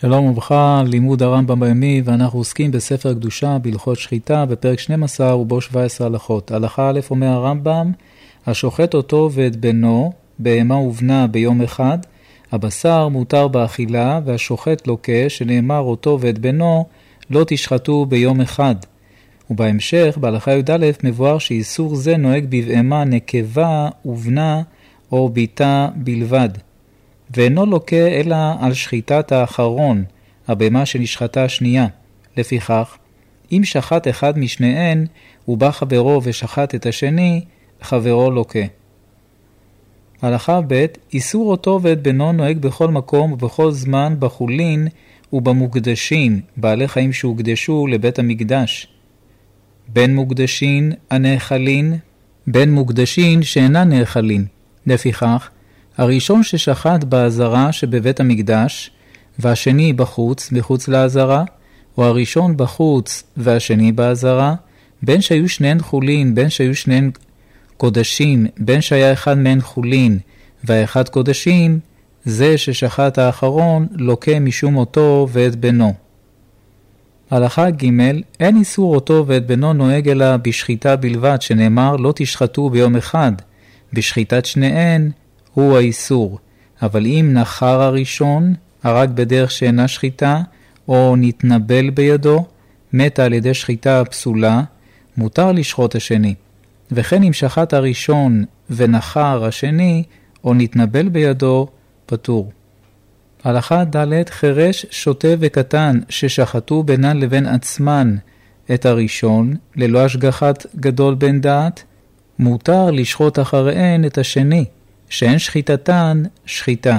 שלום וברכה, לימוד הרמב"ם ביומי, ואנחנו עוסקים בספר קדושה בהלכות שחיטה בפרק 12 ובו 17 הלכות. הלכה א' אומר הרמב"ם, השוחט אותו ואת בנו, בהמה ובנה ביום אחד, הבשר מותר באכילה והשוחט לוקה, שנאמר אותו ואת בנו לא תשחטו ביום אחד. ובהמשך, בהלכה י"א מבואר שאיסור זה נוהג בבהמה נקבה ובנה או ביתה בלבד. ואינו לוקה אלא על שחיטת האחרון, הבהמה שנשחטה השנייה. לפיכך, אם שחט אחד משניהן, ובא חברו ושחט את השני, חברו לוקה. הלכה ב' איסור אותו ואת בנו נוהג בכל מקום ובכל זמן בחולין ובמוקדשים, בעלי חיים שהוקדשו לבית המקדש. בין מוקדשים הנאכלין, בין מוקדשים שאינן נאכלין. לפיכך, הראשון ששחט בעזרה שבבית המקדש, והשני בחוץ, מחוץ לעזרה, או הראשון בחוץ והשני בעזרה, בין שהיו שניהן חולין, בין שהיו שניהן קודשים, בין שהיה אחד מהן חולין והאחד קודשים, זה ששחט האחרון לוקה משום אותו ואת בנו. הלכה ג' אין איסור אותו ואת בנו נוהג אלא בשחיטה בלבד, שנאמר לא תשחטו ביום אחד, בשחיטת שניהן הוא האיסור. אבל אם נחר הראשון, הרג בדרך שאינה שחיטה, או נתנבל בידו, מתה על ידי שחיטה פסולה, מותר לשחוט השני. וכן אם שחט הראשון ונחר השני, או נתנבל בידו, פטור. הלכה ד' חרש, שוטה וקטן ששחטו בינן לבין עצמן את הראשון, ללא השגחת גדול בן דעת, מותר לשחוט אחריהן את השני, שאין שחיטתן שחיטה.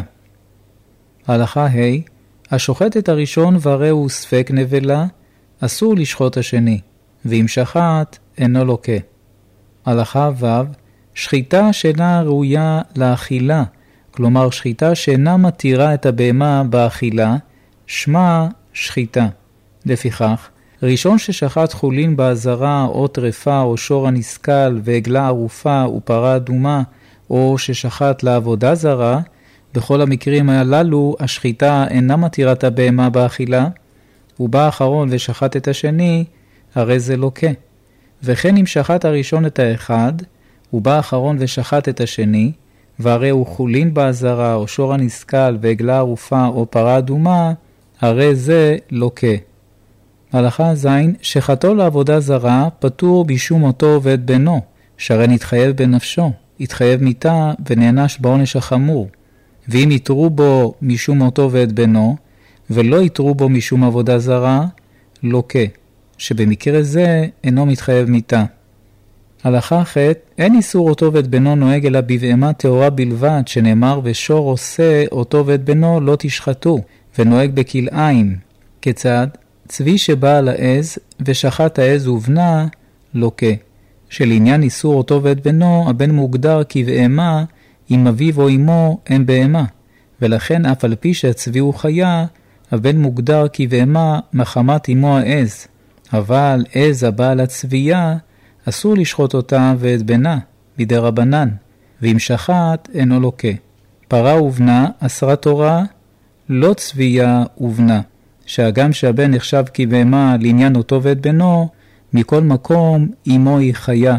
הלכה ה' השוחט את הראשון והרי הוא ספק נבלה, אסור לשחוט השני, ואם שחט אינו לוקה. הלכה ו' שחיטה שאינה ראויה לאכילה, כלומר שחיטה שאינה מתירה את הבהמה באכילה, שמה שחיטה. לפיכך, ראשון ששחט חולין בעזרה או טרפה או שור הנסקל ועגלה ערופה ופרה אדומה, או ששחט לעבודה זרה, בכל המקרים הללו השחיטה אינה מתירה את הבהמה באכילה, ובא האחרון ושחט את השני, הרי זה לוקה. וכן אם שחט הראשון את האחד, ובא האחרון ושחט את השני, והרי הוא חולין בעזרה, או שור הנסקל ועגלה ערופה או פרה אדומה, הרי זה לוקה. הלכה ז' שחטו לעבודה זרה פטור בשום אותו ואת בנו, שהרי נתחייב בנפשו. התחייב מיתה ונענש בעונש החמור. ואם יתרו בו משום מותו ואת בנו, ולא יתרו בו משום עבודה זרה, לוקה, שבמקרה זה אינו מתחייב מיתה. הלכה ח' אין איסור אותו ואת בנו נוהג אלא בבהמה טהורה בלבד, שנאמר ושור עושה אותו ואת בנו לא תשחטו, ונוהג בכלאיים. כיצד? צבי שבא על העז ושחט העז ובנה, לוקה. שלעניין איסור אותו ואת בנו, הבן מוגדר כבהמה, אם אביו או אמו הם בהמה, ולכן אף על פי שהצבי הוא חיה, הבן מוגדר כבהמה מחמת אמו העז. אבל עז הבא על הצבייה, אסור לשחוט אותה ואת בנה, בידי רבנן, ואם שחט אינו לוקה. פרה ובנה אסרה תורה, לא צבייה ובנה, שהגם שהבן נחשב כבהמה לעניין אותו ואת בנו, מכל מקום אמו היא חיה.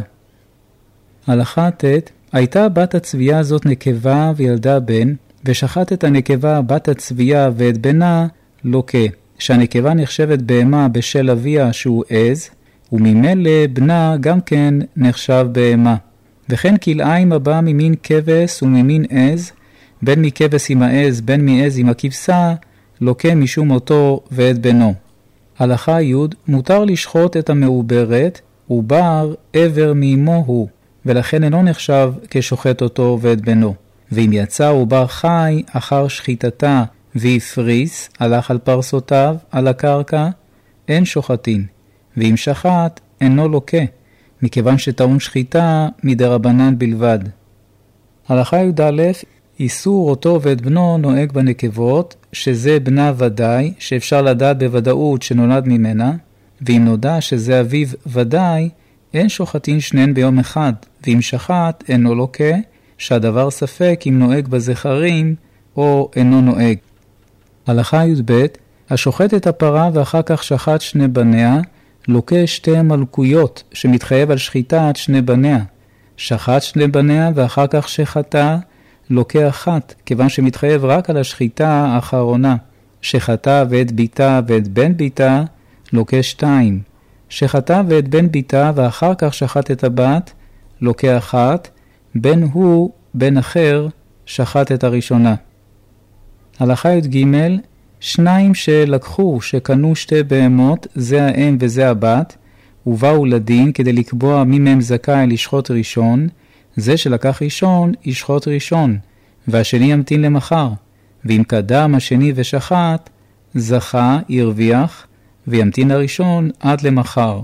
הלכה ט' הייתה בת הצבייה הזאת נקבה וילדה בן, ושחט את הנקבה בת הצבייה ואת בנה לוקה, שהנקבה נחשבת בהמה בשל אביה שהוא עז, וממילא בנה גם כן נחשב בהמה. וכן כלאיים הבא ממין כבש וממין עז, בין מכבש עם העז בין מעז עם הכבשה, לוקה משום אותו ואת בנו. הלכה י' מותר לשחוט את המעוברת, ובר עבר מאמו הוא, ולכן אינו נחשב כשוחט אותו ואת בנו. ואם יצא ובר חי אחר שחיטתה והפריס, הלך על פרסותיו, על הקרקע, אין שוחטין. ואם שחט, אינו לוקה, מכיוון שטעון שחיטה מדרבנן בלבד. הלכה י"א איסור אותו ואת בנו נוהג בנקבות, שזה בנה ודאי, שאפשר לדעת בוודאות שנולד ממנה, ואם נודע שזה אביו ודאי, אין שוחטין שניהן ביום אחד, ואם שחט אינו לוקה, שהדבר ספק אם נוהג בזכרים או אינו נוהג. הלכה י"ב השוחט את הפרה ואחר כך שחט שני בניה, לוקה שתי מלכויות שמתחייב על שחיטת שני בניה. שחט שני בניה ואחר כך שחטה, לוקה אחת, כיוון שמתחייב רק על השחיטה האחרונה. שחטה ואת ביתה ואת בן ביתה, לוקה שתיים. שחטה ואת בן ביתה ואחר כך שחט את הבת, לוקה אחת, בן הוא, בן אחר, שחט את הראשונה. הלכה י"ג, שניים שלקחו, שקנו שתי בהמות, זה האם וזה הבת, ובאו לדין כדי לקבוע מי מהם זכאי לשחוט ראשון, זה שלקח ראשון ישחוט ראשון, והשני ימתין למחר, ואם קדם השני ושחט, זכה, ירוויח, וימתין הראשון עד למחר.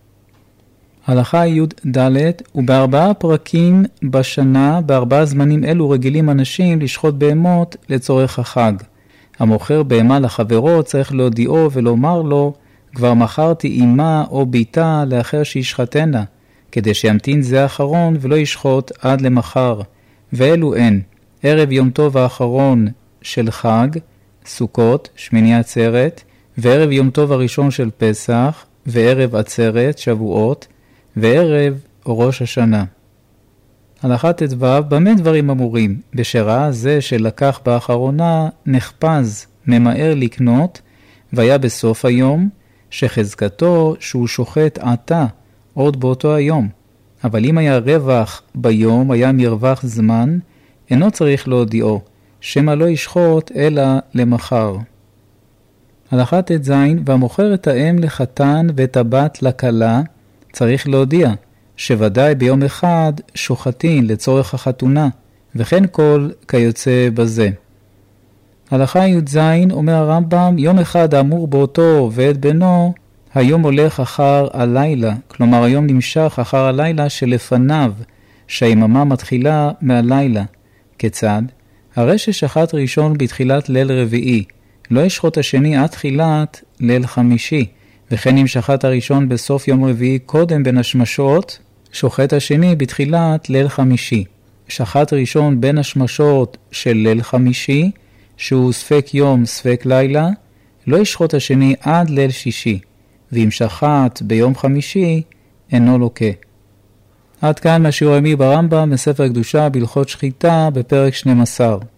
הלכה י"ד, ובארבעה פרקים בשנה, בארבעה זמנים אלו רגילים אנשים לשחוט בהמות לצורך החג. המוכר בהמה לחברו צריך להודיעו ולומר לו, כבר מכרתי אמה או ביתה לאחר שישחטנה, כדי שימתין זה האחרון ולא ישחוט עד למחר. ואלו הן, ערב יום טוב האחרון של חג, סוכות, שמיני עצרת, וערב יום טוב הראשון של פסח, וערב עצרת, שבועות, וערב ראש השנה. הלכה ט"ו, במה דברים אמורים? בשראה זה שלקח באחרונה נחפז, ממהר לקנות, והיה בסוף היום, שחזקתו שהוא שוחט עתה, עוד באותו היום. אבל אם היה רווח ביום, היה מרווח זמן, אינו צריך להודיעו, שמא לא ישחוט אלא למחר. הלכה ט"ז, והמוכר את האם לחתן ואת הבת לכלה, צריך להודיע, שוודאי ביום אחד שוחטין לצורך החתונה, וכן כל כיוצא בזה. הלכה י"ז, אומר הרמב"ם, יום אחד האמור באותו ואת בנו, היום הולך אחר הלילה, כלומר היום נמשך אחר הלילה שלפניו, שהיממה מתחילה מהלילה. כיצד? הרי ששחט ראשון בתחילת ליל רביעי, לא ישחוט השני עד תחילת ליל חמישי, וכן אם שחט הראשון בסוף יום רביעי קודם בין השמשות, שוחט השני בתחילת ליל חמישי. שחט ראשון בין השמשות של ליל חמישי, שהוא ספק יום ספק לילה, לא ישחוט השני עד ליל שישי, ואם שחט ביום חמישי, אינו לוקה. עד כאן מהשיעור היומי ברמב"ם בספר קדושה בהלכות שחיטה בפרק 12.